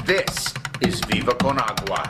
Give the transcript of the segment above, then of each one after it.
This is Viva Con Agua.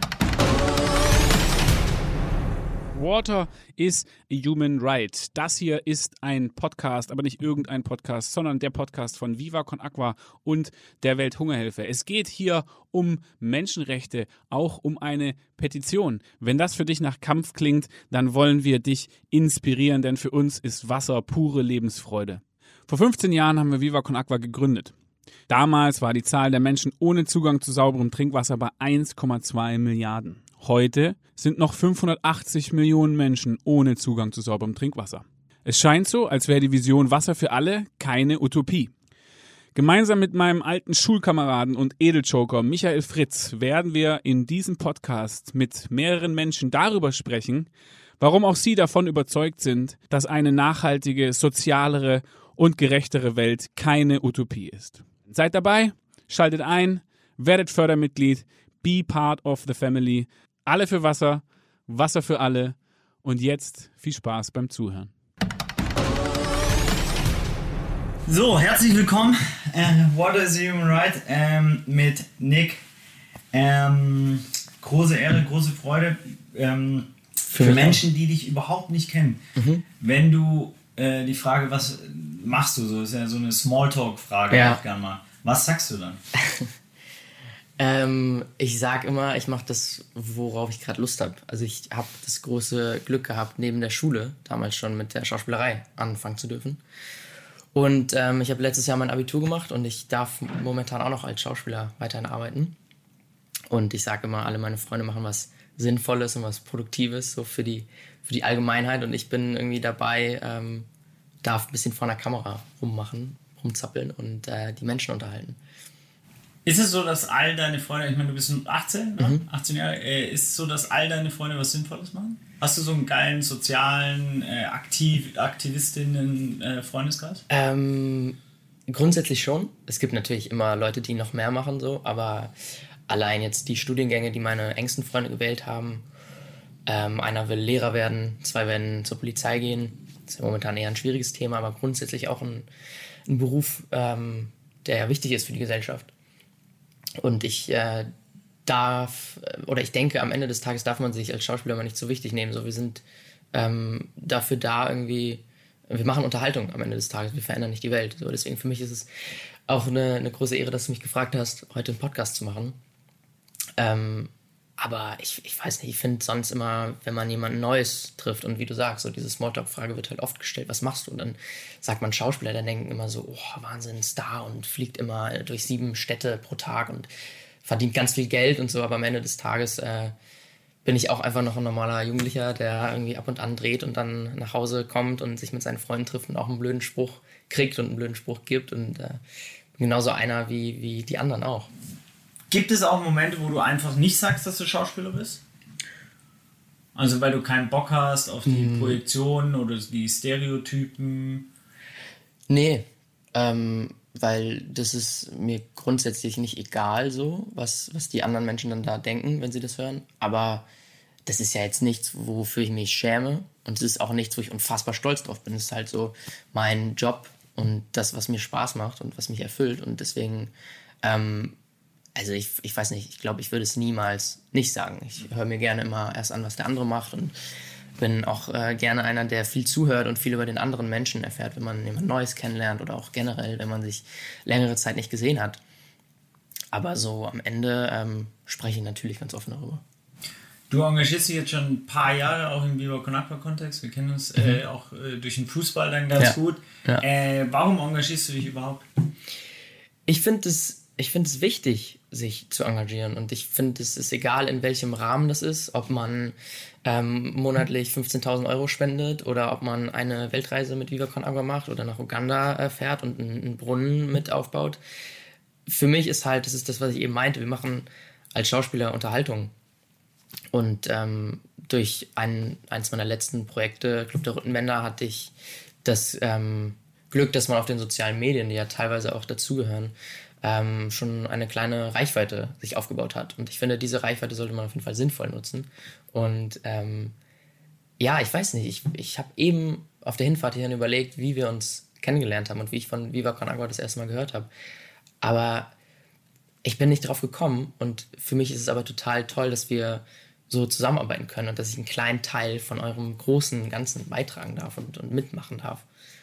Water is a human right. Das hier ist ein Podcast, aber nicht irgendein Podcast, sondern der Podcast von Viva Con Agua und der Welthungerhilfe. Es geht hier um Menschenrechte, auch um eine Petition. Wenn das für dich nach Kampf klingt, dann wollen wir dich inspirieren, denn für uns ist Wasser pure Lebensfreude. Vor 15 Jahren haben wir Viva Con Agua gegründet. Damals war die Zahl der Menschen ohne Zugang zu sauberem Trinkwasser bei 1,2 Milliarden. Heute sind noch 580 Millionen Menschen ohne Zugang zu sauberem Trinkwasser. Es scheint so, als wäre die Vision Wasser für alle keine Utopie. Gemeinsam mit meinem alten Schulkameraden und Edeljoker Michael Fritz werden wir in diesem Podcast mit mehreren Menschen darüber sprechen, warum auch sie davon überzeugt sind, dass eine nachhaltige, sozialere und gerechtere Welt keine Utopie ist. Seid dabei, schaltet ein, werdet Fördermitglied, be part of the family. Alle für Wasser, Wasser für alle und jetzt viel Spaß beim Zuhören. So, herzlich willkommen. Water is a Human Right mit Nick. Große Ehre, große Freude für Menschen, die dich überhaupt nicht kennen. Wenn du die Frage, was machst du so, ist ja so eine Smalltalk-Frage, Ja. auch gerne mal. Was sagst du dann? Ich sag immer, ich mache das, worauf ich gerade Lust habe. Also ich habe das große Glück gehabt, neben der Schule damals schon mit der Schauspielerei anfangen zu dürfen. Und ich habe letztes Jahr mein Abitur gemacht und ich darf momentan auch noch als Schauspieler weiterhin arbeiten. Und ich sage immer, alle meine Freunde machen was Sinnvolles und was Produktives so für die Allgemeinheit. Und ich bin irgendwie dabei, darf ein bisschen vor der Kamera rumzappeln und die Menschen unterhalten. Ist es so, dass all deine Freunde, ich meine, du bist 18, ne? 18 Jahre, ist es so, dass all deine Freunde was Sinnvolles machen? Hast du so einen geilen, sozialen, Aktivistinnen-Freundeskreis? Grundsätzlich schon. Es gibt natürlich immer Leute, die noch mehr machen, so, aber allein jetzt die Studiengänge, die meine engsten Freunde gewählt haben, einer will Lehrer werden, 2 werden zur Polizei gehen. Das ist ja momentan eher ein schwieriges Thema, aber grundsätzlich auch ein Beruf, der ja wichtig ist für die Gesellschaft. Und ich denke, am Ende des Tages darf man sich als Schauspieler mal nicht so wichtig nehmen. So, wir sind dafür da irgendwie, wir machen Unterhaltung am Ende des Tages, wir verändern nicht die Welt. So, deswegen für mich ist es auch eine große Ehre, dass du mich gefragt hast, heute einen Podcast zu machen. Aber ich weiß nicht, ich finde sonst immer, wenn man jemanden Neues trifft und wie du sagst, so diese Smalltalk-Frage wird halt oft gestellt, was machst du? Und dann sagt man Schauspieler, dann denken immer so, oh, Wahnsinn, Star und fliegt immer durch 7 Städte pro Tag und verdient ganz viel Geld und so, aber am Ende des Tages bin ich auch einfach noch ein normaler Jugendlicher, der irgendwie ab und an dreht und dann nach Hause kommt und sich mit seinen Freunden trifft und auch einen blöden Spruch kriegt und einen blöden Spruch gibt und genauso einer wie die anderen auch. Gibt es auch Momente, wo du einfach nicht sagst, dass du Schauspieler bist? Also weil du keinen Bock hast auf die Projektionen oder die Stereotypen? Nee, weil das ist mir grundsätzlich nicht egal so, was die anderen Menschen dann da denken, wenn sie das hören. Aber das ist ja jetzt nichts, wofür ich mich schäme. Und es ist auch nichts, wo ich unfassbar stolz drauf bin. Es ist halt so mein Job und das, was mir Spaß macht und was mich erfüllt. Und deswegen, also ich weiß nicht, ich glaube, ich würde es niemals nicht sagen. Ich höre mir gerne immer erst an, was der andere macht und bin auch gerne einer, der viel zuhört und viel über den anderen Menschen erfährt, wenn man jemand Neues kennenlernt oder auch generell, wenn man sich längere Zeit nicht gesehen hat. Aber so am Ende spreche ich natürlich ganz offen darüber. Du engagierst dich jetzt schon ein paar Jahre auch im Viva Con Agua Kontext. Wir kennen uns auch durch den Fußball dann ganz gut. Ja. Warum engagierst du dich überhaupt? Ich finde es wichtig, sich zu engagieren. Und ich finde, es ist egal, in welchem Rahmen das ist, ob man monatlich 15.000 Euro spendet oder ob man eine Weltreise mit Viva Con Agua macht oder nach Uganda fährt und einen Brunnen mit aufbaut. Für mich ist halt, das ist das, was ich eben meinte, wir machen als Schauspieler Unterhaltung. Und durch eins meiner letzten Projekte, Club der Roten Bänder, hatte ich das Glück, dass man auf den sozialen Medien, die ja teilweise auch dazugehören, schon eine kleine Reichweite sich aufgebaut hat. Und ich finde, diese Reichweite sollte man auf jeden Fall sinnvoll nutzen. Und ja, ich weiß nicht, ich habe eben auf der Hinfahrt hierhin überlegt, wie wir uns kennengelernt haben und wie ich von Viva Con Agua das erste Mal gehört habe. Aber ich bin nicht drauf gekommen und für mich ist es aber total toll, dass wir so zusammenarbeiten können und dass ich einen kleinen Teil von eurem großen Ganzen beitragen darf und mitmachen darf.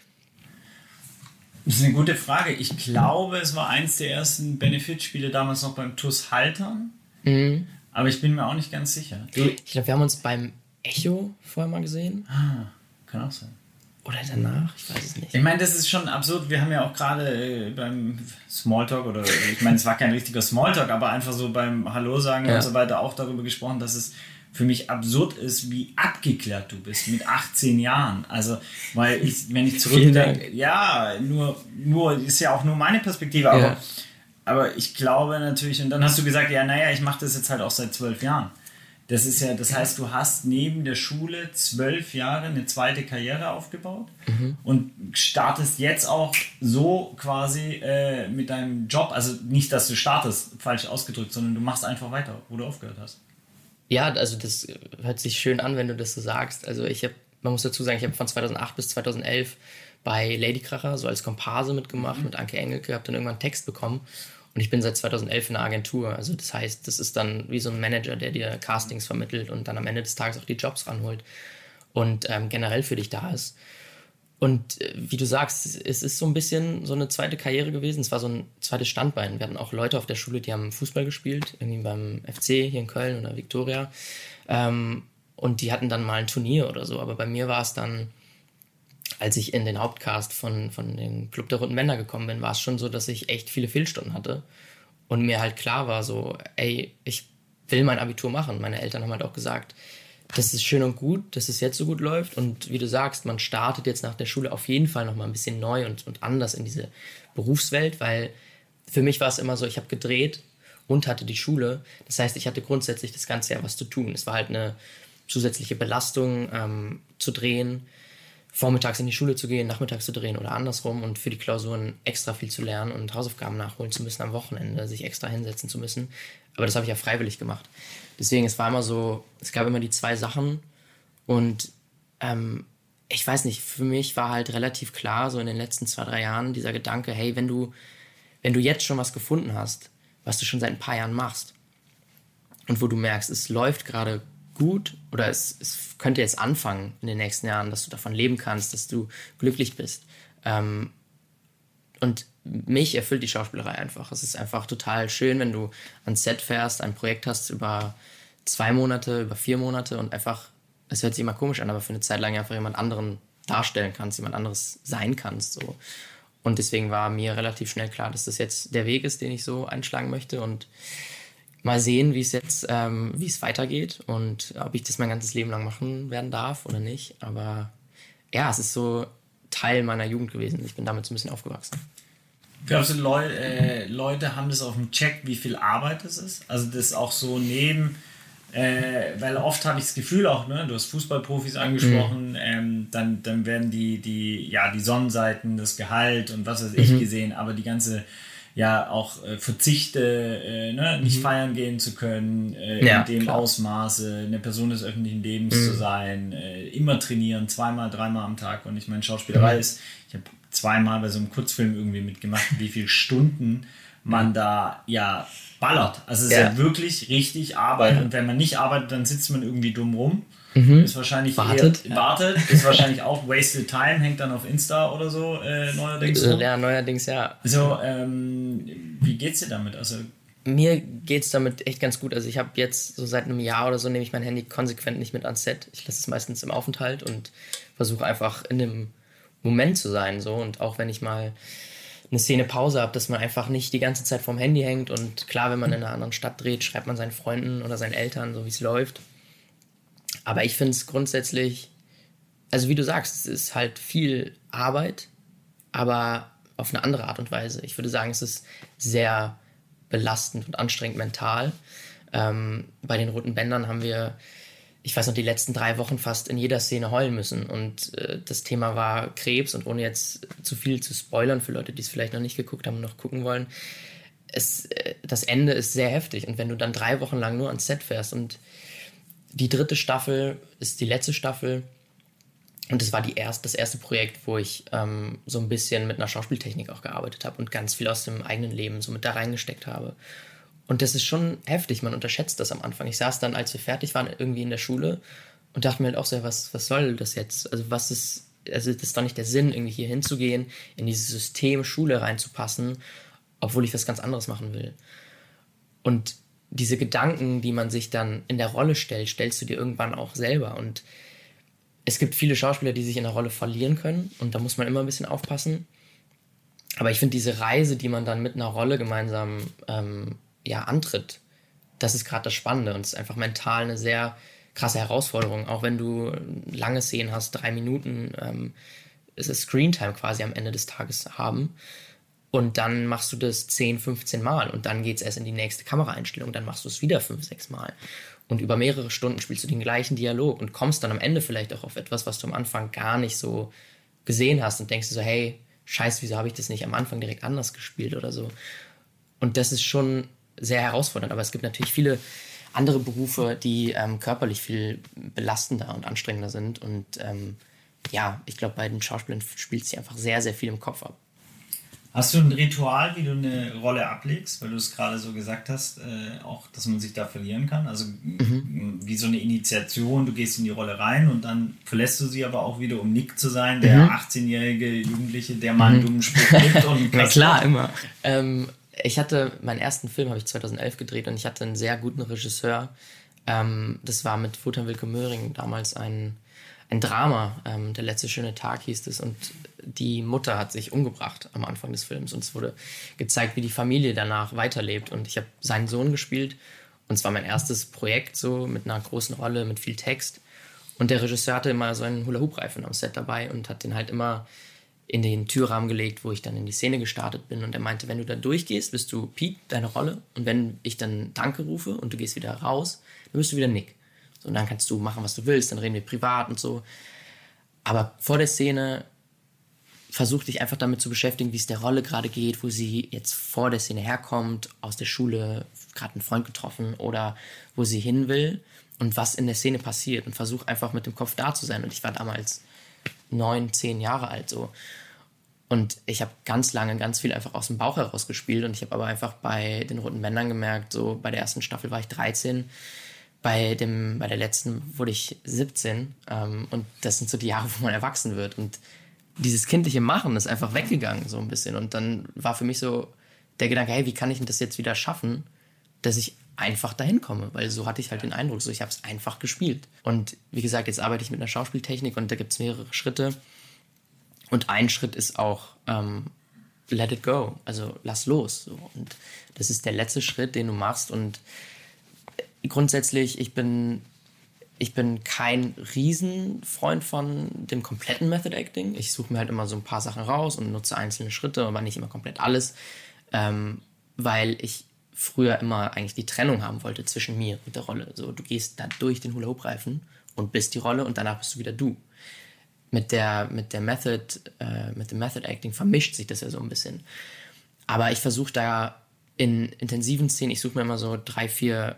Das ist eine gute Frage. Ich glaube, es war eins der ersten Benefitspiele damals noch beim TuS Haltern. Aber ich bin mir auch nicht ganz sicher. Ich glaube, wir haben uns beim Echo vorher mal gesehen. Kann auch sein. Oder danach, ich weiß es nicht. Ich meine, das ist schon absurd. Wir haben ja auch gerade beim Smalltalk, oder ich meine, es war kein richtiger Smalltalk, aber einfach so beim Hallo sagen und so weiter auch darüber gesprochen, dass es für mich absurd ist, wie abgeklärt du bist mit 18 Jahren. Also, weil wenn ich zurückdenke, ja, nur ist ja auch nur meine Perspektive, aber ich glaube natürlich, und dann hast du gesagt, ja, naja, ich mache das jetzt halt auch seit 12 Jahren. Das ist ja, das heißt, du hast neben der Schule 12 Jahre eine zweite Karriere aufgebaut und startest jetzt auch so quasi mit deinem Job, also nicht, dass du startest, falsch ausgedrückt, sondern du machst einfach weiter, wo du aufgehört hast. Ja, also das hört sich schön an, wenn du das so sagst. Also man muss dazu sagen, ich habe von 2008 bis 2011 bei Ladykracher so als Komparse mitgemacht mit Anke Engelke, habe dann irgendwann einen Text bekommen. Und ich bin seit 2011 in einer Agentur. Also das heißt, das ist dann wie so ein Manager, der dir Castings vermittelt und dann am Ende des Tages auch die Jobs ranholt und generell für dich da ist. Und wie du sagst, es ist so ein bisschen so eine zweite Karriere gewesen. Es war so ein zweites Standbein. Wir hatten auch Leute auf der Schule, die haben Fußball gespielt, irgendwie beim FC hier in Köln oder Viktoria. Und die hatten dann mal ein Turnier oder so. Aber bei mir war es dann, als ich in den Hauptcast von dem Club der Roten Bänder gekommen bin, war es schon so, dass ich echt viele Fehlstunden hatte. Und mir halt klar war so, ey, ich will mein Abitur machen. Meine Eltern haben halt auch gesagt, das ist schön und gut, dass es jetzt so gut läuft. Und wie du sagst, man startet jetzt nach der Schule auf jeden Fall nochmal ein bisschen neu und anders in diese Berufswelt, weil für mich war es immer so, ich habe gedreht und hatte die Schule. Das heißt, ich hatte grundsätzlich das ganze Jahr was zu tun. Es war halt eine zusätzliche Belastung zu drehen, vormittags in die Schule zu gehen, nachmittags zu drehen oder andersrum und für die Klausuren extra viel zu lernen und Hausaufgaben nachholen zu müssen am Wochenende, sich extra hinsetzen zu müssen. Aber das habe ich ja freiwillig gemacht. Deswegen, es war immer so, es gab immer die zwei Sachen und ich weiß nicht, für mich war halt relativ klar, so in den letzten 2-3 Jahren, dieser Gedanke, hey, wenn du jetzt schon was gefunden hast, was du schon seit ein paar Jahren machst und wo du merkst, es läuft gerade gut oder es könnte jetzt anfangen in den nächsten Jahren, dass du davon leben kannst, dass du glücklich bist. Und mich erfüllt die Schauspielerei einfach. Es ist einfach total schön, wenn du ans Set fährst, ein Projekt hast über 2 Monate, über 4 Monate und einfach, es hört sich immer komisch an, aber für eine Zeit lang einfach jemand anderen darstellen kannst, jemand anderes sein kannst. So. Und deswegen war mir relativ schnell klar, dass das jetzt der Weg ist, den ich so einschlagen möchte und mal sehen, wie es weitergeht und ob ich das mein ganzes Leben lang machen werden darf oder nicht. Aber ja, es ist so Teil meiner Jugend gewesen. Ich bin damit so ein bisschen aufgewachsen. Glaubst du, Leute haben das auf dem Check, wie viel Arbeit das ist? Also das auch so weil oft habe ich das Gefühl auch, ne, du hast Fußballprofis angesprochen, dann werden die Sonnenseiten, das Gehalt und was weiß ich gesehen, aber die ganze auch Verzichte, nicht feiern gehen zu können, in dem Ausmaße, eine Person des öffentlichen Lebens zu sein, immer trainieren, 2-mal, 3-mal am Tag. Und ich meine, Schauspielerei ist, ich habe 2-mal bei so einem Kurzfilm irgendwie mitgemacht, wie viele Stunden man da ballert. Also es ist ja wirklich richtig Arbeit. Und wenn man nicht arbeitet, dann sitzt man irgendwie dumm rum. Ist wahrscheinlich wartet, ist wahrscheinlich auch wasted time, hängt dann auf Insta oder so neuerdings. Ja, neuerdings, ja. So, wie geht's dir damit? Also mir geht's damit echt ganz gut. Also ich habe jetzt so seit einem Jahr oder so nehme ich mein Handy konsequent nicht mit ans Set. Ich lasse es meistens im Aufenthalt und versuche einfach in dem Moment zu sein. So. Und auch wenn ich mal eine Szene Pause habe, dass man einfach nicht die ganze Zeit vorm Handy hängt. Und klar, wenn man in einer anderen Stadt dreht, schreibt man seinen Freunden oder seinen Eltern, so wie es läuft. Aber ich finde es grundsätzlich, also wie du sagst, es ist halt viel Arbeit, aber auf eine andere Art und Weise. Ich würde sagen, es ist sehr belastend und anstrengend mental. Bei den Roten Bändern haben wir, ich weiß noch, die letzten 3 Wochen fast in jeder Szene heulen müssen. Und das Thema war Krebs und ohne jetzt zu viel zu spoilern für Leute, die es vielleicht noch nicht geguckt haben und noch gucken wollen, das Ende ist sehr heftig. Und wenn du dann 3 Wochen lang nur ans Set fährst und die 3. Staffel ist die letzte Staffel, Und das war das erste Projekt, wo ich so ein bisschen mit einer Schauspieltechnik auch gearbeitet habe und ganz viel aus dem eigenen Leben so mit da reingesteckt habe. Und das ist schon heftig, man unterschätzt das am Anfang. Ich saß dann, als wir fertig waren, irgendwie in der Schule und dachte mir halt auch so, was soll das jetzt? Also das ist doch nicht der Sinn, irgendwie hier hinzugehen, in dieses System Schule reinzupassen, obwohl ich was ganz anderes machen will. Und diese Gedanken, die man sich dann in der Rolle stellt, stellst du dir irgendwann auch selber. Und es gibt viele Schauspieler, die sich in der Rolle verlieren können und da muss man immer ein bisschen aufpassen. Aber ich finde diese Reise, die man dann mit einer Rolle gemeinsam antritt, das ist gerade das Spannende und es ist einfach mental eine sehr krasse Herausforderung. Auch wenn du lange Szenen hast, 3 Minuten, ist es Screentime quasi am Ende des Tages haben. Und dann machst du das 10, 15 Mal und dann geht es erst in die nächste Kameraeinstellung, dann machst du es wieder 5, 6 Mal. Und über mehrere Stunden spielst du den gleichen Dialog und kommst dann am Ende vielleicht auch auf etwas, was du am Anfang gar nicht so gesehen hast und denkst dir so, hey, scheiße, wieso habe ich das nicht am Anfang direkt anders gespielt oder so. Und das ist schon sehr herausfordernd, aber es gibt natürlich viele andere Berufe, die körperlich viel belastender und anstrengender sind und ich glaube, bei den Schauspielern spielt sich einfach sehr, sehr viel im Kopf ab. Hast du ein Ritual, wie du eine Rolle ablegst, weil du es gerade so gesagt hast, auch, dass man sich da verlieren kann? Also wie so eine Initiation, du gehst in die Rolle rein und dann verlässt du sie aber auch wieder, um Nick zu sein, der 18-jährige Jugendliche, der mal einen dummen Spruch gibt. Und na klar, immer. Meinen ersten Film habe ich 2011 gedreht und ich hatte einen sehr guten Regisseur. Das war mit Wotan Wilke Möhring damals ein Drama, Der letzte schöne Tag hieß es und die Mutter hat sich umgebracht am Anfang des Films und es wurde gezeigt, wie die Familie danach weiterlebt und ich habe seinen Sohn gespielt und es war mein erstes Projekt so mit einer großen Rolle, mit viel Text und der Regisseur hatte immer so einen Hula-Hoop-Reifen am Set dabei und hat den halt immer in den Türrahmen gelegt, wo ich dann in die Szene gestartet bin und er meinte, wenn du da durchgehst, bist du Pete, deine Rolle und wenn ich dann Danke rufe und du gehst wieder raus, dann bist du wieder Nick. So, und dann kannst du machen, was du willst, dann reden wir privat und so. Aber vor der Szene versuch dich einfach damit zu beschäftigen, wie es der Rolle gerade geht, wo sie jetzt vor der Szene herkommt, aus der Schule, gerade einen Freund getroffen oder wo sie hin will und was in der Szene passiert und versuch einfach mit dem Kopf da zu sein. Und ich war damals 9, 10 Jahre alt so. Und ich habe ganz lange ganz viel einfach aus dem Bauch heraus gespielt und ich habe aber einfach bei den Roten Bändern gemerkt, so bei der ersten Staffel war ich 13, bei der letzten wurde ich 17 und das sind so die Jahre, wo man erwachsen wird und dieses kindliche Machen ist einfach weggegangen so ein bisschen und dann war für mich so der Gedanke, hey, wie kann ich denn das jetzt wieder schaffen, dass ich einfach dahin komme, weil so hatte ich halt den Eindruck, so ich habe es einfach gespielt und wie gesagt, jetzt arbeite ich mit einer Schauspieltechnik und da gibt es mehrere Schritte und ein Schritt ist auch let it go, also lass los so. Und das ist der letzte Schritt, den du machst und grundsätzlich, ich bin kein Riesenfreund von dem kompletten Method Acting. Ich suche mir halt immer so ein paar Sachen raus und nutze einzelne Schritte, aber nicht immer komplett alles, weil ich früher immer eigentlich die Trennung haben wollte zwischen mir und der Rolle. So, du gehst da durch den Hula-Hoop-Reifen und bist die Rolle und danach bist du wieder du. Mit dem Method Acting vermischt sich das ja so ein bisschen. Aber ich versuche da in intensiven Szenen, ich suche mir immer so 3, 4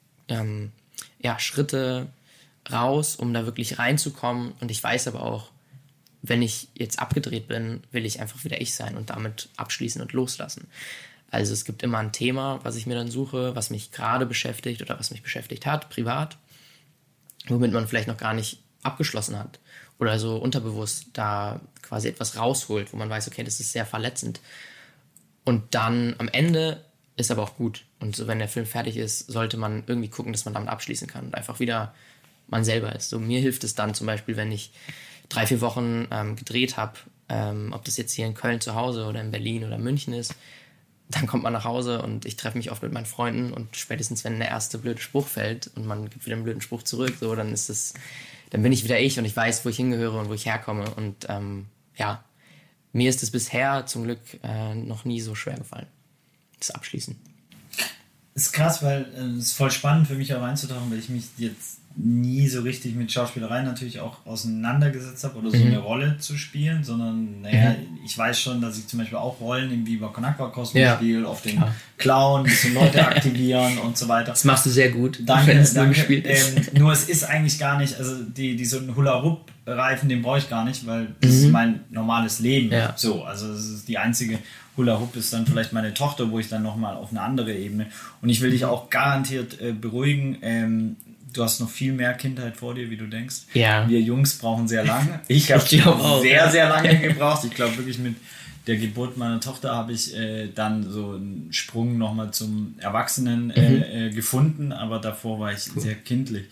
Schritte raus, um da wirklich reinzukommen. Und ich weiß aber auch, wenn ich jetzt abgedreht bin, will ich einfach wieder ich sein und damit abschließen und loslassen. Also es gibt immer ein Thema, was ich mir dann suche, was mich gerade beschäftigt oder was mich beschäftigt hat, privat, womit man vielleicht noch gar nicht abgeschlossen hat. Oder so unterbewusst da quasi etwas rausholt, wo man weiß, okay, das ist sehr verletzend. Und dann am Ende ist aber auch gut. Und so, wenn der Film fertig ist, sollte man irgendwie gucken, dass man damit abschließen kann und einfach wieder man selber ist. So, mir hilft es dann zum Beispiel, wenn ich 3, 4 Wochen gedreht habe, ob das jetzt hier in Köln zu Hause oder in Berlin oder München ist, dann kommt man nach Hause und ich treffe mich oft mit meinen Freunden und spätestens, wenn der erste blöde Spruch fällt und man gibt wieder einen blöden Spruch zurück, so, dann bin ich wieder ich und ich weiß, wo ich hingehöre und wo ich herkomme. Und mir ist es bisher zum Glück noch nie so schwer gefallen. Das Abschließen. Ist krass, weil es ist voll spannend für mich auch reinzutauchen, weil ich mich jetzt nie so richtig mit Schauspielerei natürlich auch auseinandergesetzt habe oder so eine Rolle zu spielen, sondern ich weiß schon, dass ich zum Beispiel auch Rollen im Viva Con Agua Kosmos spiele, auf den Clown, ein bisschen Leute aktivieren und so weiter. Das machst du sehr gut. Danke. Nur es ist eigentlich gar nicht, also die so ein Hula-Hoop Hula-Hoop-Reifen, den brauche ich gar nicht, weil das ist mein normales Leben. Ja. So, also das ist die einzige Hula-Hoop ist dann vielleicht meine Tochter, wo ich dann nochmal auf eine andere Ebene. Und ich will dich auch garantiert beruhigen. Du hast noch viel mehr Kindheit vor dir, wie du denkst. Ja. Wir Jungs brauchen sehr lange. Ich habe sehr, sehr lange gebraucht. Ich glaube wirklich mit der Geburt meiner Tochter habe ich dann so einen Sprung nochmal zum Erwachsenen gefunden, aber davor war ich sehr kindlich.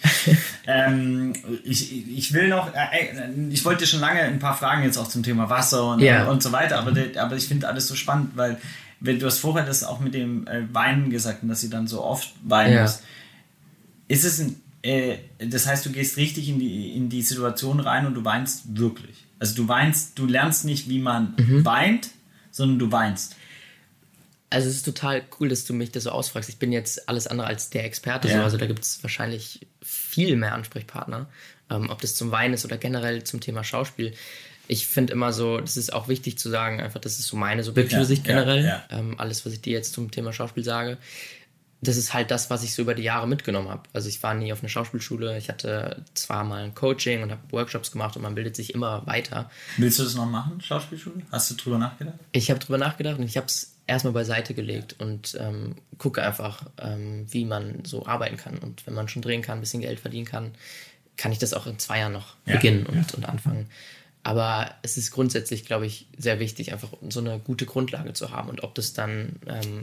Ich will noch, ich wollte schon lange ein paar Fragen jetzt auch zum Thema Wasser und so weiter, aber ich finde alles so spannend, weil du hast vorher das auch mit dem Weinen gesagt, dass sie dann so oft weinen muss. Ist es das heißt, du gehst richtig in die Situation rein und du weinst wirklich. Also du lernst nicht, wie man weint, sondern du weinst. Also es ist total cool, dass du mich das so ausfragst. Ich bin jetzt alles andere als der Experte. So. Also da gibt es wahrscheinlich viel mehr Ansprechpartner. Ob das zum Weinen ist oder generell zum Thema Schauspiel. Ich finde immer so, das ist auch wichtig zu sagen, einfach, das ist so meine subjektive Sicht generell. Ja. Alles, was ich dir jetzt zum Thema Schauspiel sage, das ist halt das, was ich so über die Jahre mitgenommen habe. Also ich war nie auf einer Schauspielschule. Ich hatte zwar mal ein Coaching und habe Workshops gemacht und man bildet sich immer weiter. Willst du das noch machen, Schauspielschule? Hast du drüber nachgedacht? Ich habe drüber nachgedacht und ich habe es erstmal beiseite gelegt und gucke einfach, wie man so arbeiten kann. Und wenn man schon drehen kann, ein bisschen Geld verdienen kann, kann ich das auch in 2 Jahren noch beginnen und anfangen. Aber es ist grundsätzlich, glaube ich, sehr wichtig, einfach so eine gute Grundlage zu haben. Und ob das dann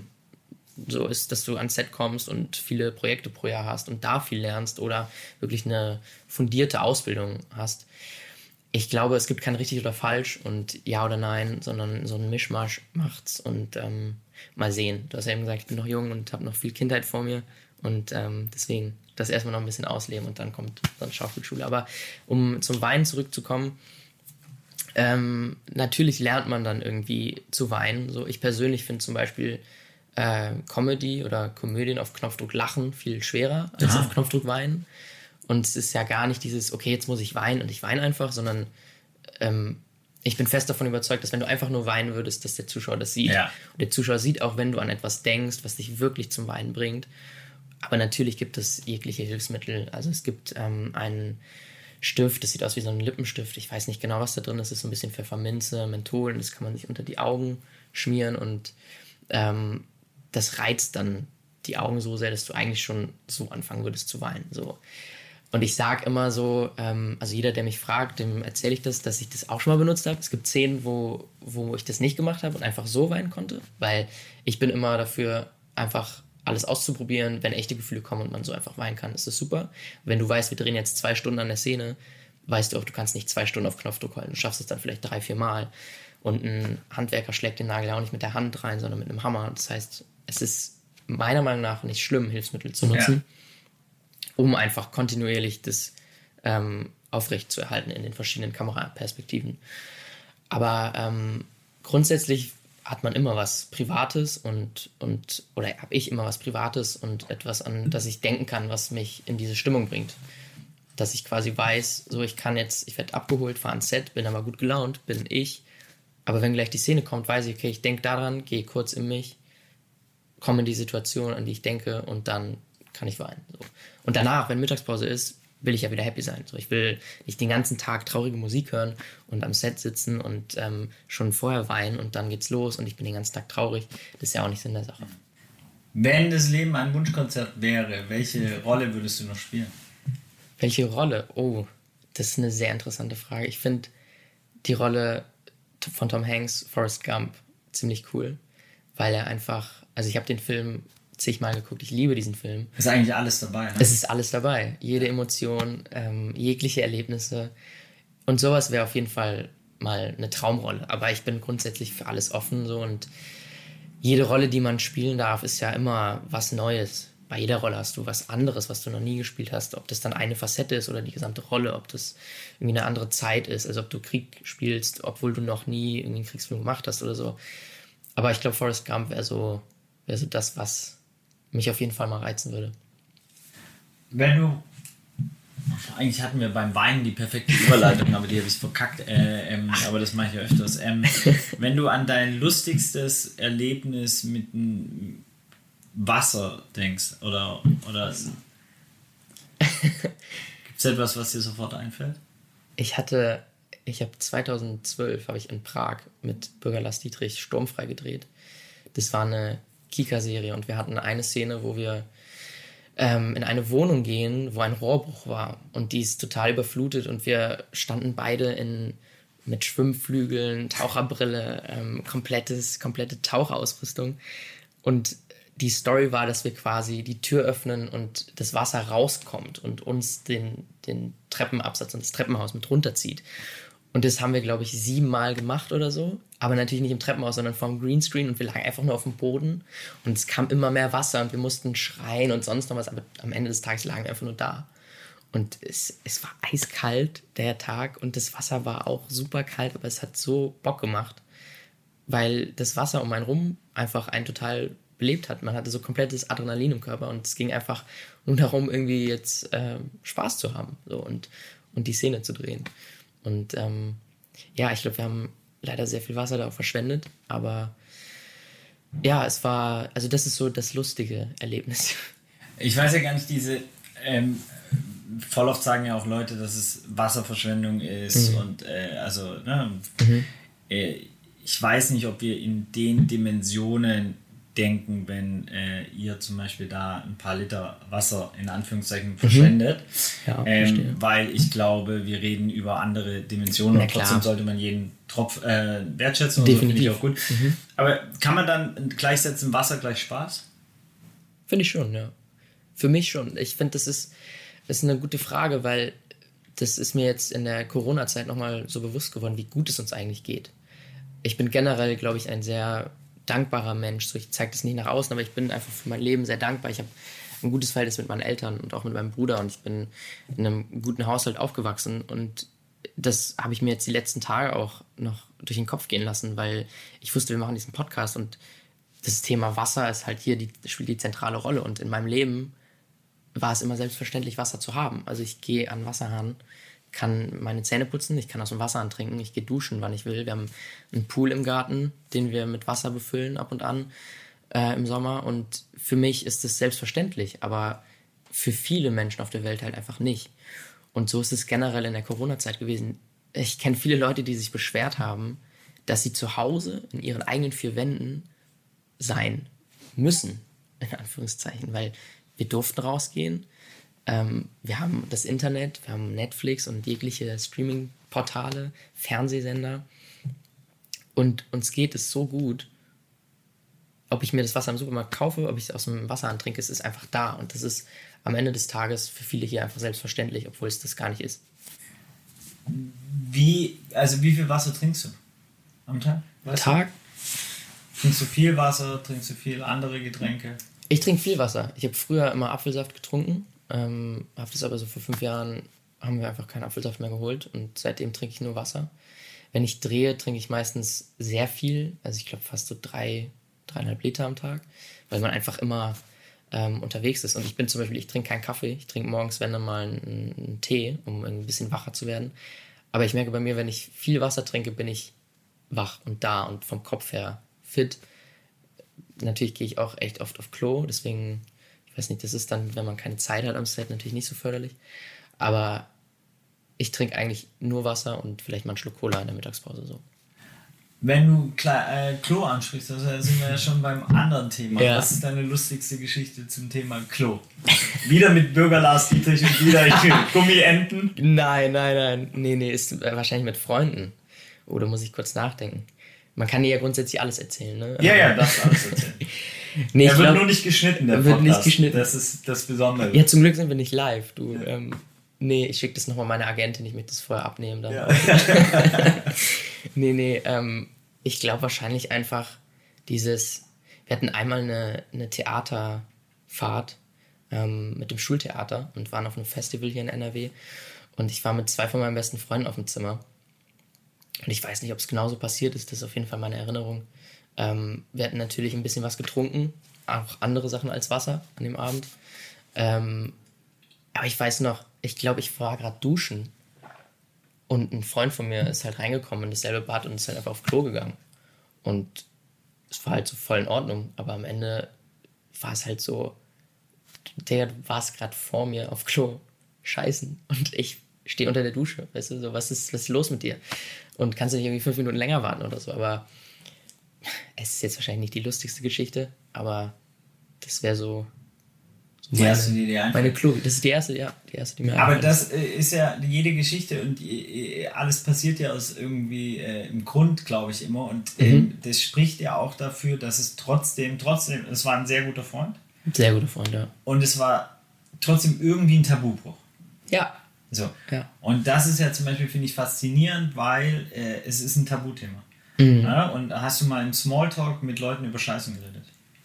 so ist, dass du ans Set kommst und viele Projekte pro Jahr hast und da viel lernst oder wirklich eine fundierte Ausbildung hast. Ich glaube, es gibt kein richtig oder falsch und ja oder nein, sondern so ein Mischmasch macht's und mal sehen. Du hast ja eben gesagt, ich bin noch jung und habe noch viel Kindheit vor mir und deswegen das erstmal noch ein bisschen ausleben und dann kommt dann Schauspielschule. Aber um zum Weinen zurückzukommen, natürlich lernt man dann irgendwie zu weinen. So, ich persönlich finde zum Beispiel Comedy oder Komödien auf Knopfdruck lachen viel schwerer als auf Knopfdruck weinen. Und es ist ja gar nicht dieses, okay, jetzt muss ich weinen und ich weine einfach, sondern ich bin fest davon überzeugt, dass wenn du einfach nur weinen würdest, dass der Zuschauer das sieht. Ja. Und der Zuschauer sieht auch, wenn du an etwas denkst, was dich wirklich zum Weinen bringt. Aber natürlich gibt es jegliche Hilfsmittel. Also es gibt einen Stift, das sieht aus wie so ein Lippenstift. Ich weiß nicht genau, was da drin ist. Das ist so ein bisschen Pfefferminze, Menthol und das kann man sich unter die Augen schmieren und das reizt dann die Augen so sehr, dass du eigentlich schon so anfangen würdest zu weinen. So. Und ich sage immer so, also jeder, der mich fragt, dem erzähle ich das, dass ich das auch schon mal benutzt habe. Es gibt Szenen, wo ich das nicht gemacht habe und einfach so weinen konnte, weil ich bin immer dafür, einfach alles auszuprobieren. Wenn echte Gefühle kommen und man so einfach weinen kann, ist das super. Wenn du weißt, wir drehen jetzt 2 Stunden an der Szene, weißt du auch, du kannst nicht 2 Stunden auf Knopfdruck halten. Du schaffst es dann vielleicht 3-4 Mal. Und ein Handwerker schlägt den Nagel auch nicht mit der Hand rein, sondern mit einem Hammer. Das heißt, es ist meiner Meinung nach nicht schlimm, Hilfsmittel zu nutzen, um einfach kontinuierlich das aufrecht zu erhalten in den verschiedenen Kameraperspektiven. Aber grundsätzlich hat man immer was Privates oder habe ich immer was Privates und etwas, an das ich denken kann, was mich in diese Stimmung bringt. Dass ich quasi weiß, so ich werde abgeholt, fahre ans Set, bin aber gut gelaunt, bin ich. Aber wenn gleich die Szene kommt, weiß ich, okay, ich denke daran, gehe kurz in mich, komme in die Situation, an die ich denke und dann kann ich weinen. So. Und danach, wenn Mittagspause ist, will ich ja wieder happy sein. So, ich will nicht den ganzen Tag traurige Musik hören und am Set sitzen und schon vorher weinen und dann geht's los und ich bin den ganzen Tag traurig. Das ist ja auch nicht Sinn der Sache. Wenn das Leben ein Wunschkonzert wäre, welche Rolle würdest du noch spielen? Welche Rolle? Oh, das ist eine sehr interessante Frage. Ich finde die Rolle von Tom Hanks, Forrest Gump, ziemlich cool, weil er einfach, also ich habe den Film zigmal geguckt, ich liebe diesen Film. Ist eigentlich alles dabei, ne? Es ist alles dabei, jede Emotion, jegliche Erlebnisse und sowas wäre auf jeden Fall mal eine Traumrolle, aber ich bin grundsätzlich für alles offen so und jede Rolle, die man spielen darf, ist ja immer was Neues. Bei jeder Rolle hast du was anderes, was du noch nie gespielt hast. Ob das dann eine Facette ist oder die gesamte Rolle, ob das irgendwie eine andere Zeit ist, also ob du Krieg spielst, obwohl du noch nie irgendwie einen Kriegsfilm gemacht hast oder so. Aber ich glaube, Forrest Gump wäre so das, was mich auf jeden Fall mal reizen würde. Eigentlich hatten wir beim Weinen die perfekte Überleitung, aber die habe ich verkackt, aber das mache ich ja öfters. Wenn du an dein lustigstes Erlebnis mit einem Wasser denkst, oder gibt es etwas, was dir sofort einfällt? Ich habe 2012 habe ich in Prag mit Bürger Lars Dietrich Sturmfrei gedreht. Das war eine Kika-Serie und wir hatten eine Szene, wo wir in eine Wohnung gehen, wo ein Rohrbruch war und die ist total überflutet und wir standen beide mit Schwimmflügeln, Taucherbrille, komplette Taucherausrüstung und die Story war, dass wir quasi die Tür öffnen und das Wasser rauskommt und uns den Treppenabsatz und das Treppenhaus mit runterzieht. Und das haben wir, glaube ich, 7 Mal gemacht oder so. Aber natürlich nicht im Treppenhaus, sondern vorm Greenscreen. Und wir lagen einfach nur auf dem Boden. Und es kam immer mehr Wasser und wir mussten schreien und sonst noch was. Aber am Ende des Tages lagen wir einfach nur da. Und es war eiskalt, der Tag. Und das Wasser war auch super kalt. Aber es hat so Bock gemacht. Weil das Wasser um einen rum einfach einen total belebt hat. Man hatte so komplettes Adrenalin im Körper. Und es ging einfach nur darum, irgendwie jetzt Spaß zu haben. So, und die Szene zu drehen. Und ich glaube, wir haben leider sehr viel Wasser da auch verschwendet, aber ja, das ist so das lustige Erlebnis. Ich weiß ja gar nicht, voll oft sagen ja auch Leute, dass es Wasserverschwendung ist und ich weiß nicht, ob wir in den Dimensionen denken, wenn ihr zum Beispiel da ein paar Liter Wasser in Anführungszeichen verschwendet. Ja, weil ich glaube, wir reden über andere Dimensionen und trotzdem sollte man jeden Tropf wertschätzen und so, finde ich auch gut. Aber kann man dann gleichsetzen, Wasser gleich Spaß? Finde ich schon, ja. Für mich schon. Ich finde, das ist eine gute Frage, weil das ist mir jetzt in der Corona-Zeit nochmal so bewusst geworden, wie gut es uns eigentlich geht. Ich bin generell, glaube ich, ein sehr dankbarer Mensch. So, ich zeige das nicht nach außen, aber ich bin einfach für mein Leben sehr dankbar. Ich habe ein gutes Verhältnis mit meinen Eltern und auch mit meinem Bruder und ich bin in einem guten Haushalt aufgewachsen und das habe ich mir jetzt die letzten Tage auch noch durch den Kopf gehen lassen, weil ich wusste, wir machen diesen Podcast und das Thema Wasser ist halt hier, spielt die zentrale Rolle und in meinem Leben war es immer selbstverständlich, Wasser zu haben. Also ich gehe an den Wasserhahn, kann meine Zähne putzen, ich kann aus dem Wasserhahn trinken, ich gehe duschen, wann ich will. Wir haben einen Pool im Garten, den wir mit Wasser befüllen ab und an im Sommer und für mich ist es selbstverständlich, aber für viele Menschen auf der Welt halt einfach nicht. Und so ist es generell in der Corona-Zeit gewesen. Ich kenne viele Leute, die sich beschwert haben, dass sie zu Hause in ihren eigenen 4 Wänden sein müssen, in Anführungszeichen, weil wir durften rausgehen. Wir haben das Internet, wir haben Netflix und jegliche Streaming-Portale, Fernsehsender und uns geht es so gut, ob ich mir das Wasser im Supermarkt kaufe, ob ich es aus dem Wasserhahn trinke, es ist einfach da und das ist am Ende des Tages für viele hier einfach selbstverständlich, obwohl es das gar nicht ist. Wie viel Wasser trinkst du am Tag? Trinkst du viel Wasser, trinkst du viel andere Getränke? Ich trinke viel Wasser. Ich habe früher immer Apfelsaft getrunken, habe das aber so vor 5 Jahren, haben wir einfach keinen Apfelsaft mehr geholt und seitdem trinke ich nur Wasser. Wenn ich drehe, trinke ich meistens sehr viel, also ich glaube fast so 3,5 Liter am Tag, weil man einfach immer unterwegs ist. Und ich trinke keinen Kaffee, ich trinke morgens, wenn dann mal einen Tee, um ein bisschen wacher zu werden. Aber ich merke bei mir, wenn ich viel Wasser trinke, bin ich wach und da und vom Kopf her fit. Natürlich gehe ich auch echt oft auf Klo, deswegen, ich weiß nicht, das ist dann, wenn man keine Zeit hat am Set, natürlich nicht so förderlich. Aber ich trinke eigentlich nur Wasser und vielleicht mal einen Schluck Cola in der Mittagspause so. Wenn du Klo ansprichst, also sind wir ja schon beim anderen Thema. Ja. Was ist deine lustigste Geschichte zum Thema Klo? Wieder mit Bürger Lars Dietrich und wieder Gummienten? Nein. Nee, ist wahrscheinlich mit Freunden. Oder muss ich kurz nachdenken? Man kann ja grundsätzlich alles erzählen, ne? Ja, das alles erzählen. Nee, er wird nur nicht geschnitten, der Podcast. Nicht geschnitten. Das ist das Besondere. Ja, zum Glück sind wir nicht live. Nee, ich schicke das nochmal meiner Agentin, ich möchte das vorher abnehmen. Dann. Ja. Ich glaube wahrscheinlich einfach wir hatten einmal eine Theaterfahrt mit dem Schultheater und waren auf einem Festival hier in NRW und ich war mit 2 von meinen besten Freunden auf dem Zimmer und ich weiß nicht, ob es genauso passiert ist, das ist auf jeden Fall meine Erinnerung. Wir hatten natürlich ein bisschen was getrunken, auch andere Sachen als Wasser an dem Abend, aber ich weiß noch, ich glaube, ich war gerade duschen und ein Freund von mir ist halt reingekommen in dasselbe Bad und ist halt einfach auf Klo gegangen. Und es war halt so voll in Ordnung, aber am Ende war es halt so, der war es gerade vor mir auf Klo scheißen und ich stehe unter der Dusche, weißt du, so, was ist los mit dir? Und kannst du nicht irgendwie 5 Minuten länger warten oder so, aber es ist jetzt wahrscheinlich nicht die lustigste Geschichte, aber das wäre so die erste, die dir einfällt. meine Clue. Das ist die erste, die mir Aber einfällt. das ist ja jede Geschichte und alles passiert ja aus irgendwie im Grund, glaube ich, immer. Und das spricht ja auch dafür, dass es trotzdem, es war ein sehr guter Freund. Sehr guter Freund, ja. Und es war trotzdem irgendwie ein Tabubruch. Ja. So. Ja. Und das ist ja zum Beispiel, finde ich, faszinierend, weil es ist ein Tabuthema. Ja? Und hast du mal im Smalltalk mit Leuten über Scheißen geredet?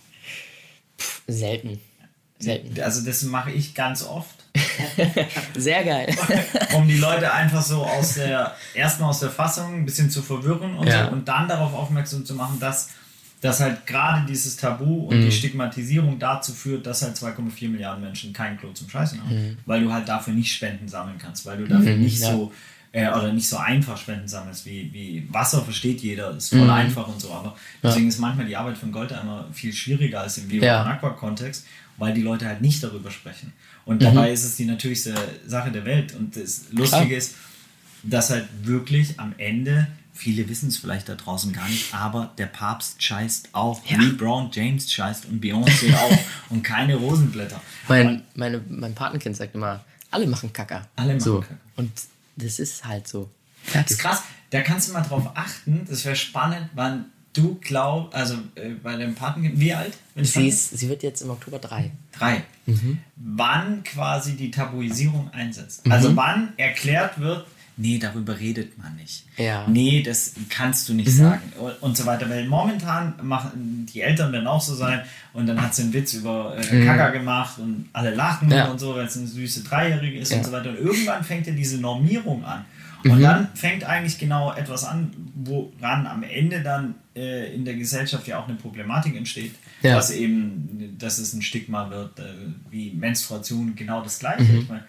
Selten. Also das mache ich ganz oft. Sehr geil. Um die Leute einfach so erstmal aus der Fassung ein bisschen zu verwirren und Ja. so und dann darauf aufmerksam zu machen, dass halt gerade dieses Tabu und die Stigmatisierung dazu führt, dass halt 2,4 Milliarden Menschen kein Klo zum Scheißen haben, weil du halt dafür nicht Spenden sammeln kannst, weil du dafür nicht so oder nicht so einfach Spenden sammelst, wie Wasser versteht jeder, ist voll einfach und so, aber deswegen ist manchmal die Arbeit von Goldeimer viel schwieriger als im Viva Con Aqua Kontext, weil die Leute halt nicht darüber sprechen. Und dabei ist es die natürlichste Sache der Welt. Und das Lustige ist, dass halt wirklich am Ende, viele wissen es vielleicht da draußen gar nicht, aber der Papst scheißt auch. Ja. LeBron James scheißt und Beyoncé auch. Und keine Rosenblätter. Mein Patenkind sagt immer, alle machen Kacker. Alle machen so. Kacker. Und das ist halt so. Das Fertig. ist krass. Da kannst du mal drauf achten. Das wäre spannend, wann du glaubst, also bei dem Patenkind, wie alt? Sie wird jetzt im Oktober 3. 3. Wann quasi die Tabuisierung einsetzt. Also wann erklärt wird, nee, darüber redet man nicht. Ja. Nee, das kannst du nicht sagen. Und so weiter. Weil momentan machen die Eltern dann auch so sein und dann hat sie einen Witz über Kaka gemacht und alle lachen und so, weil es eine süße Dreijährige ist und so weiter. Und irgendwann fängt ja diese Normierung an. Und dann fängt eigentlich genau etwas an, woran am Ende dann in der Gesellschaft ja auch eine Problematik entsteht, dass es ein Stigma wird, wie Menstruation, genau das Gleiche. Ich meine,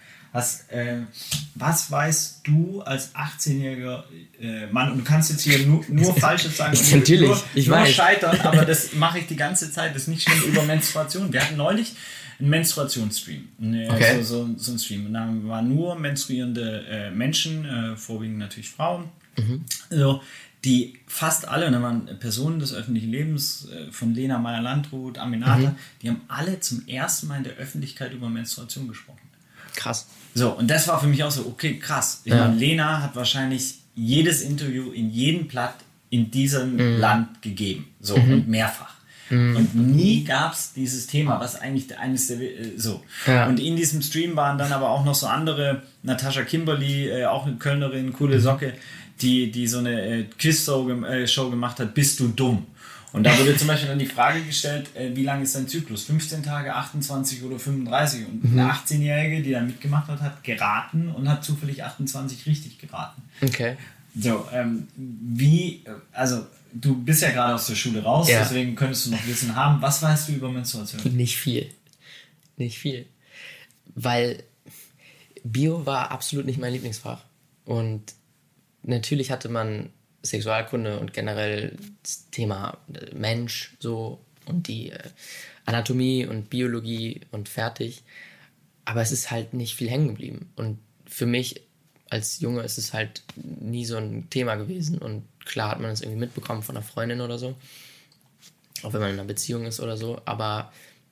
was weißt du als 18-jähriger Mann, und du kannst jetzt hier nur Falsches sagen, Natürlich, nur ich weiß. scheitern, aber das mache ich die ganze Zeit, das ist nicht schlimm, über Menstruation. Wir hatten neulich einen Menstruationsstream, Okay. so ein Stream, und da waren nur menstruierende Menschen, vorwiegend natürlich Frauen, so, die fast alle, und da waren Personen des öffentlichen Lebens, von Lena Meyer-Landrut, Aminata, die haben alle zum ersten Mal in der Öffentlichkeit über Menstruation gesprochen. Krass. So, und das war für mich auch so, okay, krass. Ich meine, Lena hat wahrscheinlich jedes Interview in jedem Blatt in diesem Land gegeben. So, und mehrfach. Und nie gab es dieses Thema, was eigentlich eines der... so. Ja. Und in diesem Stream waren dann aber auch noch so andere, Natascha Kimberly, auch eine Kölnerin, coole Socke, die so eine Quiz-Show gemacht hat, bist du dumm? Und da wurde zum Beispiel dann die Frage gestellt, wie lang ist dein Zyklus? 15 Tage, 28 oder 35? Und eine 18-Jährige, die da mitgemacht hat, geraten und hat zufällig 28 richtig geraten. Okay. So, also du bist ja gerade aus der Schule raus, deswegen könntest du noch Wissen haben. Was weißt du über Menstruation? Nicht viel. Weil Bio war absolut nicht mein Lieblingsfach. Und natürlich hatte man Sexualkunde und generell das Thema Mensch so und die Anatomie und Biologie und fertig. Aber es ist halt nicht viel hängen geblieben. Und für mich als Junge ist es halt nie so ein Thema gewesen. Und klar hat man es irgendwie mitbekommen von einer Freundin oder so. Auch wenn man in einer Beziehung ist oder so. Aber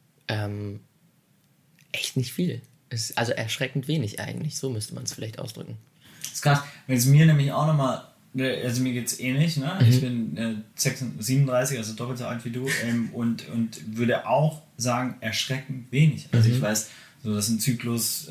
echt nicht viel. Also erschreckend wenig eigentlich. So müsste man es vielleicht ausdrücken. Das ist krass. Wenn es mir nämlich auch nochmal, also mir geht es ähnlich, ne? Ich bin 37, also doppelt so alt wie du, und würde auch sagen, erschreckend wenig. Also ich weiß, so dass ein Zyklus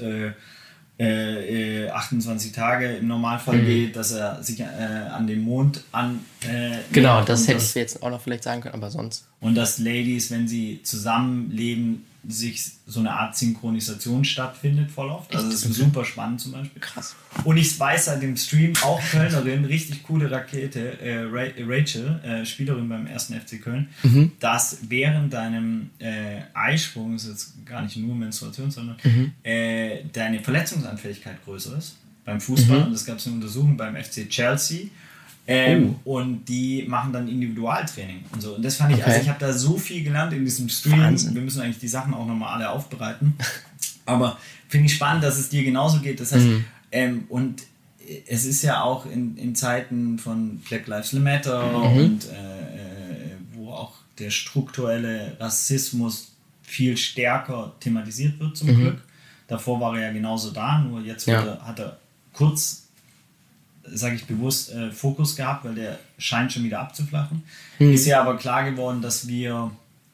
28 Tage im Normalfall geht, dass er sich an den Mond genau, das hätte ich jetzt auch noch vielleicht sagen können, aber sonst. Und dass Ladies, wenn sie zusammenleben, sich so eine Art Synchronisation stattfindet voll oft. Also das ist super spannend zum Beispiel. Krass. Und ich weiß seit dem Stream, auch Kölnerin, richtig coole Rakete, Rachel, Spielerin beim 1. FC Köln, dass während deinem Eisprung, ist jetzt gar nicht nur Menstruation, sondern deine Verletzungsanfälligkeit größer ist beim Fußball. Und das gab es eine Untersuchung beim FC Chelsea. Und die machen dann Individualtraining und so. Und das fand ich, also ich habe da so viel gelernt in diesem Stream. Wahnsinn. Wir müssen eigentlich die Sachen auch nochmal alle aufbereiten. Aber finde ich spannend, dass es dir genauso geht. Das heißt, Und es ist ja auch in Zeiten von Black Lives Matter und wo auch der strukturelle Rassismus viel stärker thematisiert wird, zum Glück. Davor war er ja genauso da, nur jetzt hat er kurz, sage ich bewusst, Fokus gehabt, weil der scheint schon wieder abzuflachen. Ist ja aber klar geworden, dass wir,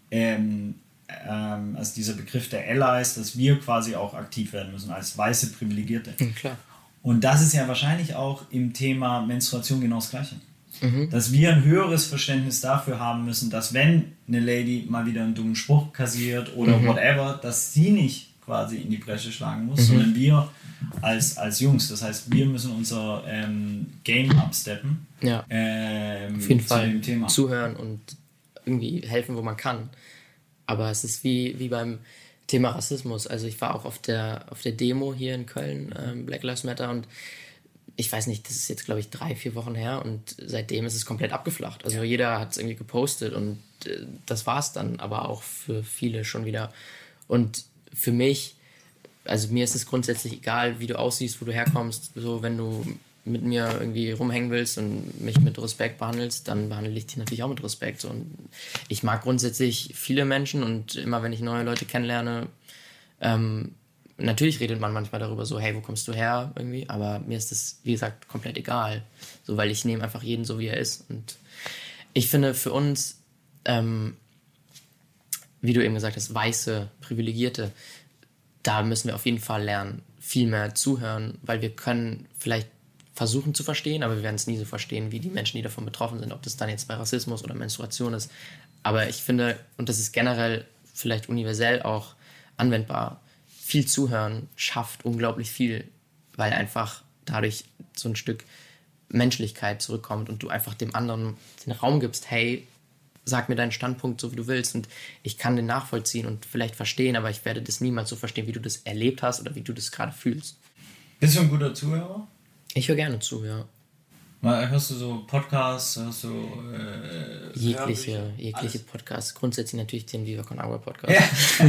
also dieser Begriff der Allies, dass wir quasi auch aktiv werden müssen als weiße Privilegierte. Klar. Und das ist ja wahrscheinlich auch im Thema Menstruation genau das Gleiche. Dass wir ein höheres Verständnis dafür haben müssen, dass wenn eine Lady mal wieder einen dummen Spruch kassiert oder whatever, dass sie nicht quasi in die Bresche schlagen muss, sondern wir als Jungs. Das heißt, wir müssen unser Game upsteppen. Ja. Auf jeden Fall dem Thema. Zuhören und irgendwie helfen, wo man kann. Aber es ist wie beim Thema Rassismus. Also ich war auch auf der Demo hier in Köln, Black Lives Matter, und ich weiß nicht, das ist jetzt, glaube ich, 3-4 Wochen her und seitdem ist es komplett abgeflacht. Also jeder hat es irgendwie gepostet und das war es dann, aber auch für viele schon wieder. Und für mich, also mir ist es grundsätzlich egal, wie du aussiehst, wo du herkommst. So, wenn du mit mir irgendwie rumhängen willst und mich mit Respekt behandelst, dann behandle ich dich natürlich auch mit Respekt. Und ich mag grundsätzlich viele Menschen und immer, wenn ich neue Leute kennenlerne, natürlich redet man manchmal darüber so, hey, wo kommst du her irgendwie, aber mir ist das, wie gesagt, komplett egal, so, weil ich nehme einfach jeden so, wie er ist. Und ich finde, für uns, wie du eben gesagt hast, weiße, Privilegierte, da müssen wir auf jeden Fall lernen, viel mehr zuhören, weil wir können vielleicht versuchen zu verstehen, aber wir werden es nie so verstehen, wie die Menschen, die davon betroffen sind, ob das dann jetzt bei Rassismus oder Menstruation ist. Aber ich finde, und das ist generell vielleicht universell auch anwendbar, viel Zuhören schafft unglaublich viel, weil einfach dadurch so ein Stück Menschlichkeit zurückkommt und du einfach dem anderen den Raum gibst, hey, sag mir deinen Standpunkt so, wie du willst, und ich kann den nachvollziehen und vielleicht verstehen, aber ich werde das niemals so verstehen, wie du das erlebt hast oder wie du das gerade fühlst. Bist du ein guter Zuhörer? Ich höre gerne zu, ja. Hörst du so Podcasts, hörst du jegliche Podcasts, grundsätzlich natürlich den Viva Con Agua Podcast.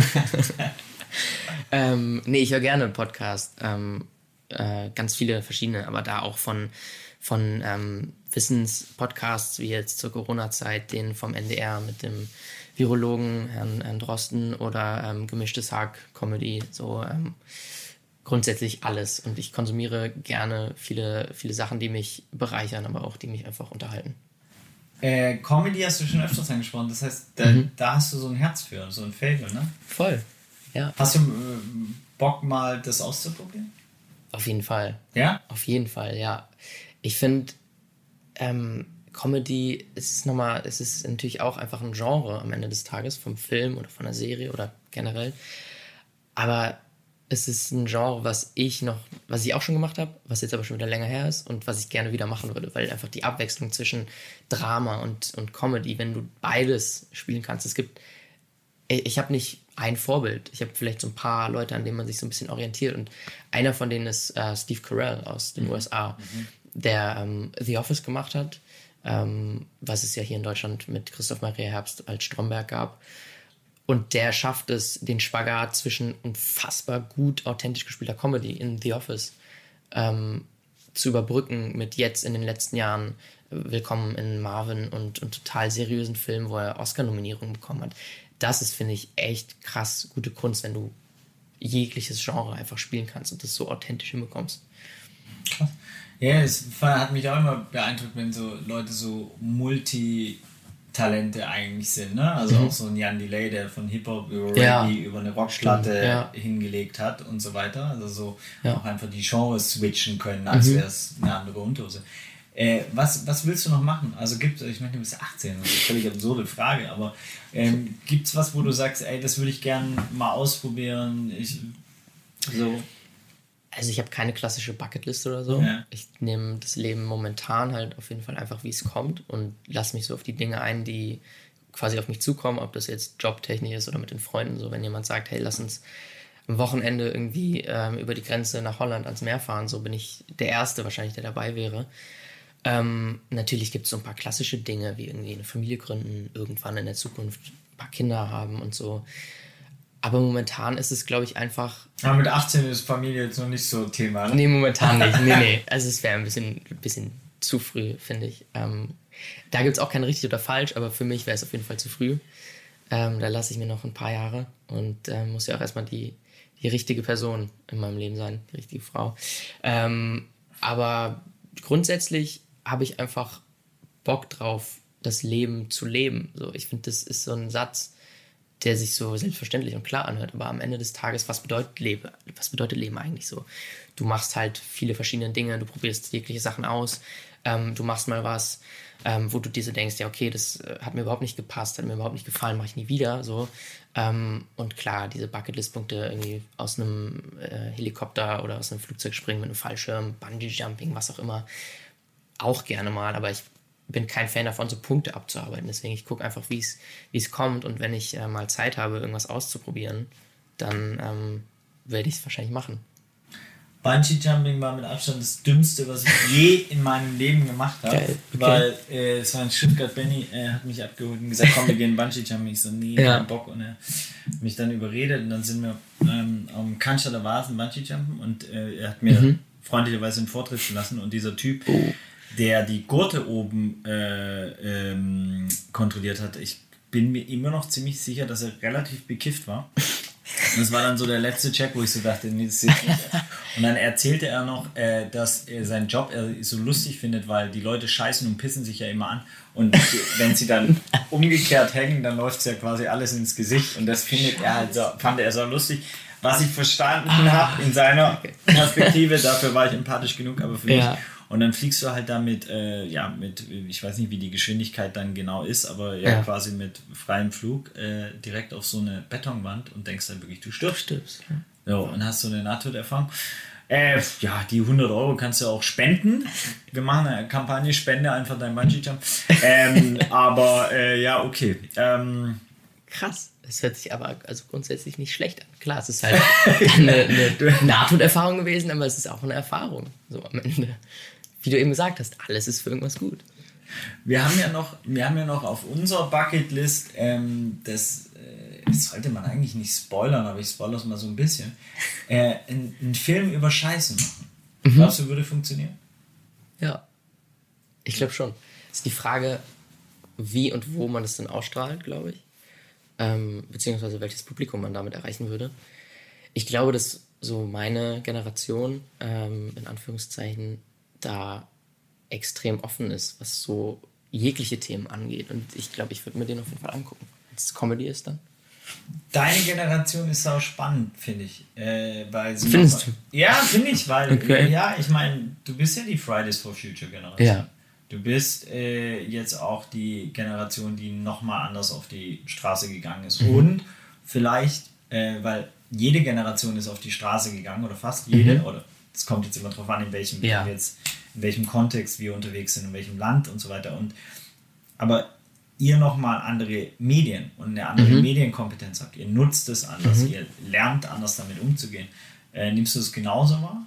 Ja. Nee, ich höre gerne Podcasts, ganz viele verschiedene, aber da auch von Wissenspodcasts, wie jetzt zur Corona-Zeit, den vom NDR mit dem Virologen Herrn Drosten oder gemischtes Hack, Comedy, so grundsätzlich alles. Und ich konsumiere gerne viele Sachen, die mich bereichern, aber auch die mich einfach unterhalten. Comedy hast du schon öfters angesprochen, das heißt, da hast du so ein Herz für, so ein Faible, ne? Voll, ja. Hast du Bock, mal das auszuprobieren? Auf jeden Fall. Ja? Auf jeden Fall, ja. Ich finde, Comedy, es ist natürlich auch einfach ein Genre am Ende des Tages, vom Film oder von einer Serie oder generell. Aber es ist ein Genre, was ich auch schon gemacht habe, was jetzt aber schon wieder länger her ist und was ich gerne wieder machen würde, weil einfach die Abwechslung zwischen Drama und Comedy, wenn du beides spielen kannst, ich habe nicht ein Vorbild, ich habe vielleicht so ein paar Leute, an denen man sich so ein bisschen orientiert, und einer von denen ist Steve Carell aus den USA, der The Office gemacht hat, was es ja hier in Deutschland mit Christoph Maria Herbst als Stromberg gab. Und der schafft es, den Spagat zwischen unfassbar gut authentisch gespielter Comedy in The Office zu überbrücken mit jetzt in den letzten Jahren Willkommen in Marvin und total seriösen Filmen, wo er Oscar-Nominierungen bekommen hat. Das ist, finde ich, echt krass gute Kunst, wenn du jegliches Genre einfach spielen kannst und das so authentisch hinbekommst. Krass. Ja, es hat mich auch immer beeindruckt, wenn so Leute so Multitalente eigentlich sind, ne? Also auch so ein Jan Delay, der von Hip-Hop über Reggae über eine Rockplatte hingelegt hat und so weiter. Also so auch einfach die Genres switchen können, als wäre es eine andere Unterhose. Was willst du noch machen? Also ich meine, du bist 18, das ist eine völlig absurde Frage, aber gibt es was, wo du sagst, ey, das würde ich gerne mal ausprobieren? Also ich habe keine klassische Bucketlist oder so. Ja. Ich nehme das Leben momentan halt auf jeden Fall einfach, wie es kommt, und lasse mich so auf die Dinge ein, die quasi auf mich zukommen, ob das jetzt jobtechnisch ist oder mit den Freunden. So, wenn jemand sagt, hey, lass uns am Wochenende irgendwie über die Grenze nach Holland ans Meer fahren, so bin ich der Erste wahrscheinlich, der dabei wäre. Natürlich gibt es so ein paar klassische Dinge, wie irgendwie eine Familie gründen, irgendwann in der Zukunft ein paar Kinder haben und so. Aber momentan ist es, glaube ich, einfach... Aber mit 18 ist Familie jetzt noch nicht so Thema, ne? Nee, momentan nicht. Nee. Also es wäre ein bisschen zu früh, finde ich. Da gibt es auch kein richtig oder falsch, aber für mich wäre es auf jeden Fall zu früh. Da lasse ich mir noch ein paar Jahre und muss ja auch erstmal die richtige Person in meinem Leben sein, die richtige Frau. Aber grundsätzlich habe ich einfach Bock drauf, das Leben zu leben. So, ich finde, das ist so ein Satz, der sich so selbstverständlich und klar anhört. Aber am Ende des Tages, was bedeutet Leben eigentlich so? Du machst halt viele verschiedene Dinge, du probierst jegliche Sachen aus, du machst mal was, wo du dir so denkst, ja okay, das hat mir überhaupt nicht gepasst, hat mir überhaupt nicht gefallen, mache ich nie wieder. So. Und klar, diese Bucketlist-Punkte irgendwie aus einem Helikopter oder aus einem Flugzeug springen mit einem Fallschirm, Bungee-Jumping, was auch immer, auch gerne mal, aber ich bin kein Fan davon, so Punkte abzuarbeiten. Deswegen, ich gucke einfach, wie es kommt, und wenn ich mal Zeit habe, irgendwas auszuprobieren, dann werde ich es wahrscheinlich machen. Bungee Jumping war mit Abstand das Dümmste, was ich je in meinem Leben gemacht habe. Geil, okay. Weil es war in Stuttgart, Benny hat mich abgeholt und gesagt, komm, wir gehen Bungee Jumping. Ich so, nee, kein Bock. Und er hat mich dann überredet und dann sind wir am Cannstatter Vasen Bungee Jumpen und er hat mir freundlicherweise einen Vortritt gelassen, und dieser Typ, der die Gurte oben kontrolliert hat, ich bin mir immer noch ziemlich sicher, dass er relativ bekifft war. Und das war dann so der letzte Check, wo ich so dachte, nee, das ist nicht. Und dann erzählte er noch, dass er seinen Job so lustig findet, weil die Leute scheißen und pissen sich ja immer an. Und wenn sie dann umgekehrt hängen, dann läuft es ja quasi alles ins Gesicht. Und das fand er so lustig. Was ich verstanden habe in seiner Perspektive, dafür war ich empathisch genug, aber für mich. Und dann fliegst du halt damit, ich weiß nicht, wie die Geschwindigkeit dann genau ist, aber quasi mit freiem Flug direkt auf so eine Betonwand und denkst dann wirklich, du stirbst. So, und hast so eine Nahtoderfahrung. Die 100 Euro kannst du auch spenden. Wir machen eine Kampagne, spende einfach dein Bungee-Jump. Okay. Krass. Das hört sich aber also grundsätzlich nicht schlecht an. Klar, es ist halt eine Nahtoderfahrung gewesen, aber es ist auch eine Erfahrung. So am Ende. Wie du eben gesagt hast, alles ist für irgendwas gut. Wir haben ja noch auf unserer Bucketlist, das sollte man eigentlich nicht spoilern, aber ich spoilere es mal so ein bisschen, einen Film über Scheiße machen. Glaubst du, würde funktionieren? Ja, ich glaube schon. Es ist die Frage, wie und wo man es dann ausstrahlt, glaube ich. Beziehungsweise welches Publikum man damit erreichen würde. Ich glaube, dass so meine Generation, in Anführungszeichen, da extrem offen ist, was so jegliche Themen angeht. Und ich glaube, ich würde mir den auf jeden Fall angucken. Wenn es Comedy ist dann. Deine Generation ist auch spannend, finde ich. Findest du? Ja, finde ich, weil, okay. Ich meine, du bist ja die Fridays for Future Generation. Ja. Du bist jetzt auch die Generation, die nochmal anders auf die Straße gegangen ist. Und vielleicht, weil jede Generation ist auf die Straße gegangen, oder fast jede, oder es kommt jetzt immer drauf an, in welchem Kontext wir unterwegs sind, in welchem Land und so weiter. Aber ihr nochmal andere Medien und eine andere Medienkompetenz habt. Ihr nutzt es anders, ihr lernt anders damit umzugehen. Nimmst du es genauso wahr?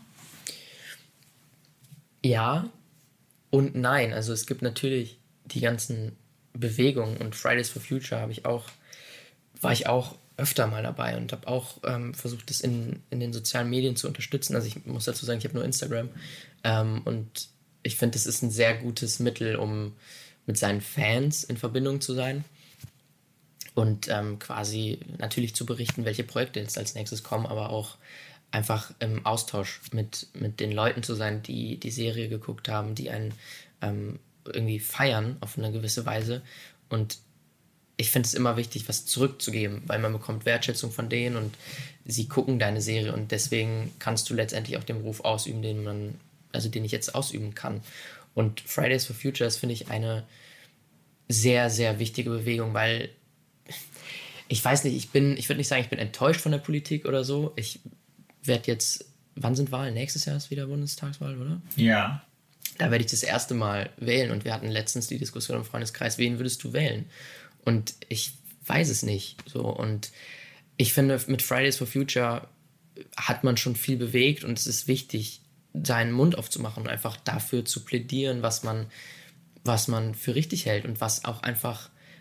Ja und nein. Also es gibt natürlich die ganzen Bewegungen, und Fridays for Future war ich auch öfter mal dabei und habe auch versucht, das in den sozialen Medien zu unterstützen. Also ich muss dazu sagen, ich habe nur Instagram, und ich finde, das ist ein sehr gutes Mittel, um mit seinen Fans in Verbindung zu sein und quasi natürlich zu berichten, welche Projekte jetzt als nächstes kommen, aber auch einfach im Austausch mit den Leuten zu sein, die die Serie geguckt haben, die einen irgendwie feiern auf eine gewisse Weise. Und ich finde es immer wichtig, was zurückzugeben, weil man bekommt Wertschätzung von denen und sie gucken deine Serie, und deswegen kannst du letztendlich auch den Beruf ausüben, den ich jetzt ausüben kann. Und Fridays for Future ist, finde ich, eine sehr, sehr wichtige Bewegung, weil ich weiß nicht, ich würde nicht sagen, ich bin enttäuscht von der Politik oder so. Ich werde jetzt, wann sind Wahlen? Nächstes Jahr ist wieder Bundestagswahl, oder? Ja. Da werde ich das erste Mal wählen, und wir hatten letztens die Diskussion im Freundeskreis, wen würdest du wählen? Und ich weiß es nicht. So. Und ich finde, mit Fridays for Future hat man schon viel bewegt, und es ist wichtig, seinen Mund aufzumachen und einfach dafür zu plädieren, was man für richtig hält und was auch einfach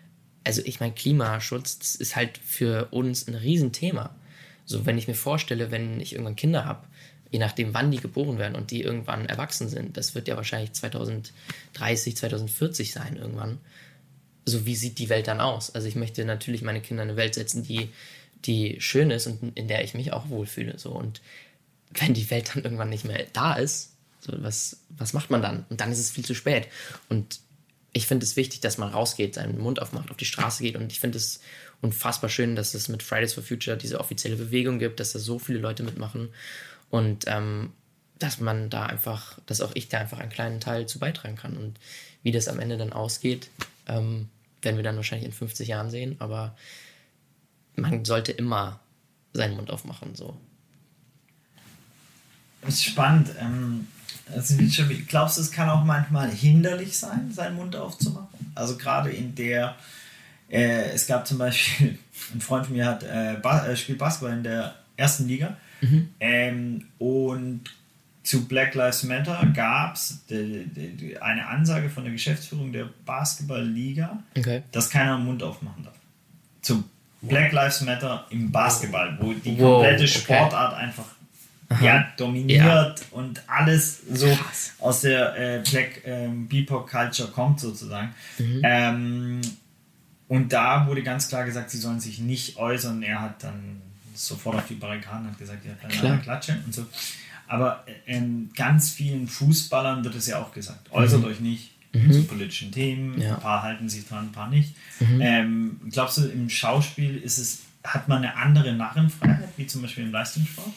also ich meine, Klimaschutz, das ist halt für uns ein Riesenthema. So, wenn ich mir vorstelle, wenn ich irgendwann Kinder habe, je nachdem, wann die geboren werden und die irgendwann erwachsen sind, das wird ja wahrscheinlich 2030, 2040 sein irgendwann. So, wie sieht die Welt dann aus? Also ich möchte natürlich meine Kinder in eine Welt setzen, die schön ist und in der ich mich auch wohlfühle. So. Und wenn die Welt dann irgendwann nicht mehr da ist, so, was macht man dann? Und dann ist es viel zu spät. Und ich finde es wichtig, dass man rausgeht, seinen Mund aufmacht, auf die Straße geht. Und ich finde es unfassbar schön, dass es mit Fridays for Future diese offizielle Bewegung gibt, dass da so viele Leute mitmachen. Und dass man da einfach, dass auch ich da einfach einen kleinen Teil zu beitragen kann. Und wie das am Ende dann ausgeht, werden wir dann wahrscheinlich in 50 Jahren sehen. Aber man sollte immer seinen Mund aufmachen. So. Das ist spannend. Also, glaubst du, es kann auch manchmal hinderlich sein, seinen Mund aufzumachen? Also gerade in der, es gab zum Beispiel, ein Freund von mir spielt Basketball in der ersten Liga. Und zu Black Lives Matter gab es eine Ansage von der Geschäftsführung der Basketballliga, dass keiner den Mund aufmachen darf. Zu Black Lives Matter im Basketball, wo die komplette Sportart einfach dominiert und alles so aus der Black BIPOC Culture kommt sozusagen. Und da wurde ganz klar gesagt, sie sollen sich nicht äußern. Er hat dann sofort auf die Barrikaden hat gesagt, er hat eine Klatsche und so. Aber ganz vielen Fußballern wird es ja auch gesagt, äußert euch nicht zu politischen Themen, ein paar halten sich dran, ein paar nicht. Glaubst du, im Schauspiel hat man eine andere Narrenfreiheit, wie zum Beispiel im Leistungssport?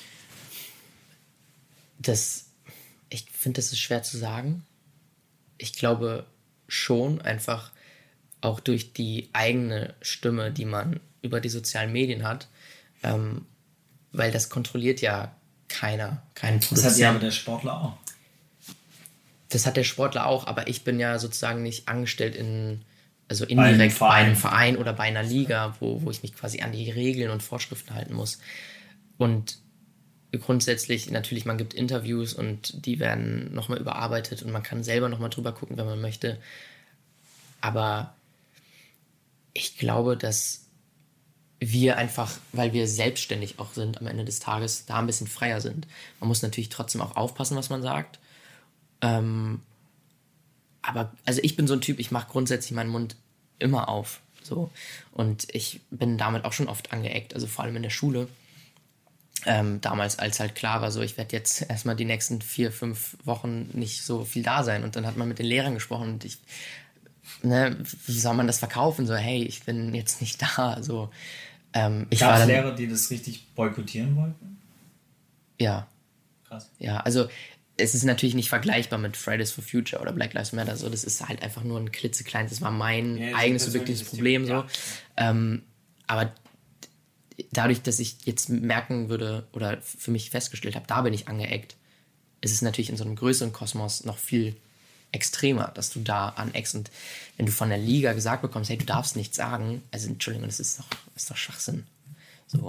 Ich finde, das ist schwer zu sagen. Ich glaube schon, einfach auch durch die eigene Stimme, die man über die sozialen Medien hat, weil das kontrolliert ja kein Produzent. Das hat ja aber der Sportler auch. Das hat der Sportler auch, aber ich bin ja sozusagen nicht angestellt indirekt bei einem Verein oder bei einer Liga, wo ich mich quasi an die Regeln und Vorschriften halten muss. Und grundsätzlich, natürlich, man gibt Interviews und die werden nochmal überarbeitet und man kann selber nochmal drüber gucken, wenn man möchte. Aber ich glaube, dass wir einfach, weil wir selbstständig auch sind am Ende des Tages, da ein bisschen freier sind. Man muss natürlich trotzdem auch aufpassen, was man sagt. Aber also ich bin so ein Typ, ich mache grundsätzlich meinen Mund immer auf. So. Und ich bin damit auch schon oft angeeckt, also vor allem in der Schule. Damals, als halt klar war, so ich werde jetzt erstmal die nächsten 4-5 Wochen nicht so viel da sein. Und dann hat man mit den Lehrern gesprochen und wie soll man das verkaufen? So, hey, ich bin jetzt nicht da. So, gab es Lehrer, die das richtig boykottieren wollten? Ja. Krass. Ja, also es ist natürlich nicht vergleichbar mit Fridays for Future oder Black Lives Matter. So, das ist halt einfach nur ein klitzekleines, das war mein eigenes subjektives Problem. So. Aber dadurch, dass ich jetzt merken würde oder für mich festgestellt habe, da bin ich angeeckt, ist es natürlich in so einem größeren Kosmos noch viel extremer, dass du da aneckst. Und wenn du von der Liga gesagt bekommst, hey, du darfst nichts sagen, also Entschuldigung, das ist doch Schwachsinn. So.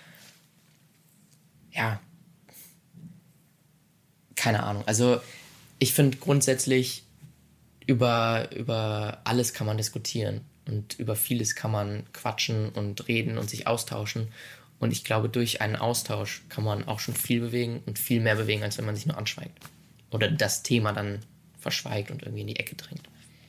Ja. Keine Ahnung. Also ich finde grundsätzlich über alles kann man diskutieren. Und über vieles kann man quatschen und reden und sich austauschen. Und ich glaube, durch einen Austausch kann man auch schon viel bewegen und viel mehr bewegen, als wenn man sich nur anschweigt. Oder das Thema dann verschweigt und irgendwie in die Ecke drängt.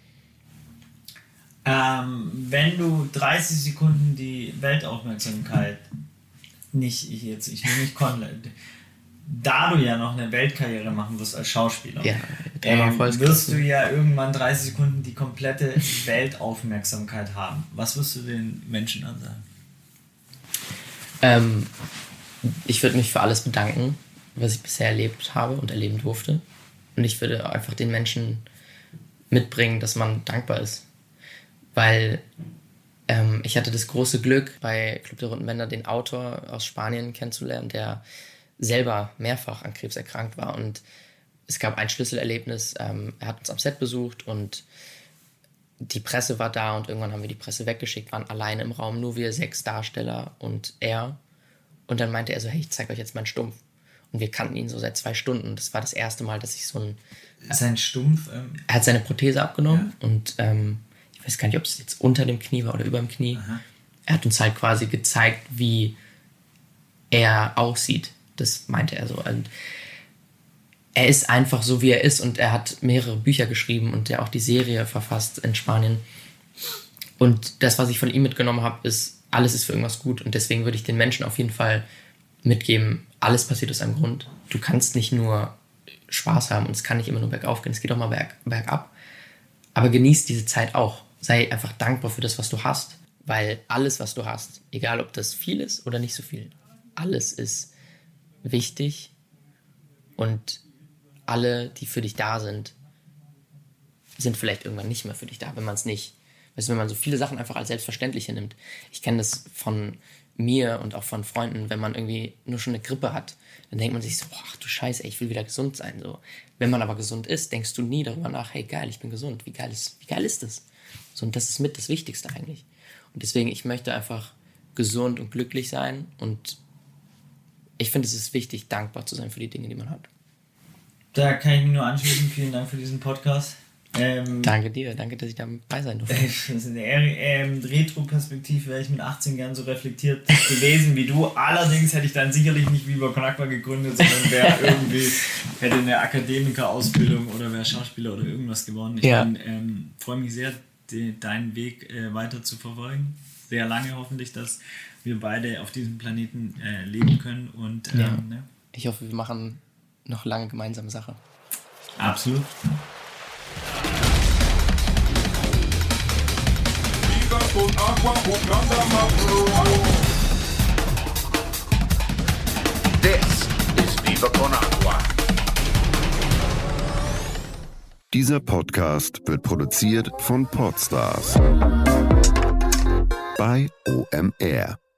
Wenn du 30 Sekunden die Weltaufmerksamkeit ich will nicht Conrad, da du ja noch eine Weltkarriere machen wirst als Schauspieler, wirst du ja irgendwann 30 Sekunden die komplette Weltaufmerksamkeit haben. Was wirst du den Menschen ansagen? Ich würde mich für alles bedanken, was ich bisher erlebt habe und erleben durfte. Und ich würde einfach den Menschen mitbringen, dass man dankbar ist. Weil ich hatte das große Glück, bei Club der Runden Bänder den Autor aus Spanien kennenzulernen, der selber mehrfach an Krebs erkrankt war. Und es gab ein Schlüsselerlebnis. Er hat uns am Set besucht und die Presse war da und irgendwann haben wir die Presse weggeschickt, waren alleine im Raum, nur wir 6 Darsteller und er. Und dann meinte er so, hey, ich zeige euch jetzt meinen Stumpf. Und wir kannten ihn so seit 2 Stunden. Das war das erste Mal, dass ich so ein... Sein Stumpf? Er hat seine Prothese abgenommen und ich weiß gar nicht, ob es jetzt unter dem Knie war oder über dem Knie. Aha. Er hat uns halt quasi gezeigt, wie er aussieht. Das meinte er so. Und er ist einfach so, wie er ist, und er hat mehrere Bücher geschrieben und ja auch die Serie verfasst in Spanien. Und das, was ich von ihm mitgenommen habe, ist, alles ist für irgendwas gut. Und deswegen würde ich den Menschen auf jeden Fall mitgeben, alles passiert aus einem Grund. Du kannst nicht nur Spaß haben und es kann nicht immer nur bergauf gehen, es geht auch mal bergab. Aber genieß diese Zeit auch. Sei einfach dankbar für das, was du hast. Weil alles, was du hast, egal ob das viel ist oder nicht so viel, alles ist wichtig, und alle, die für dich da sind vielleicht irgendwann nicht mehr für dich da, wenn man es nicht, weißt du, wenn man so viele Sachen einfach als selbstverständlich hinnimmt. Ich kenne das von mir und auch von Freunden, wenn man irgendwie nur schon eine Grippe hat, dann denkt man sich so, ach du Scheiße, ey, ich will wieder gesund sein. So. Wenn man aber gesund ist, denkst du nie darüber nach, hey geil, ich bin gesund, wie geil ist das? So, und das ist mit das Wichtigste eigentlich. Und deswegen, ich möchte einfach gesund und glücklich sein, und ich finde, es ist wichtig, dankbar zu sein für die Dinge, die man hat. Da kann ich mich nur anschließen. Vielen Dank für diesen Podcast. Danke dir, danke, dass ich dabei sein durfte. Das ist eine Retro-Perspektive, wäre ich mit 18 gern so reflektiert gewesen wie du. Allerdings hätte ich dann sicherlich nicht Viva Con Agua gegründet, sondern hätte eine Akademiker-Ausbildung oder wäre Schauspieler oder irgendwas geworden. Ich freue mich sehr, deinen Weg weiter zu verfolgen. Sehr lange hoffentlich, dass wir beide auf diesem Planeten leben können. Und ne? Ich hoffe, wir machen noch lange gemeinsame Sache. Absolut. This is Viva Con Agua. Dieser Podcast wird produziert von Podstars bei OMR.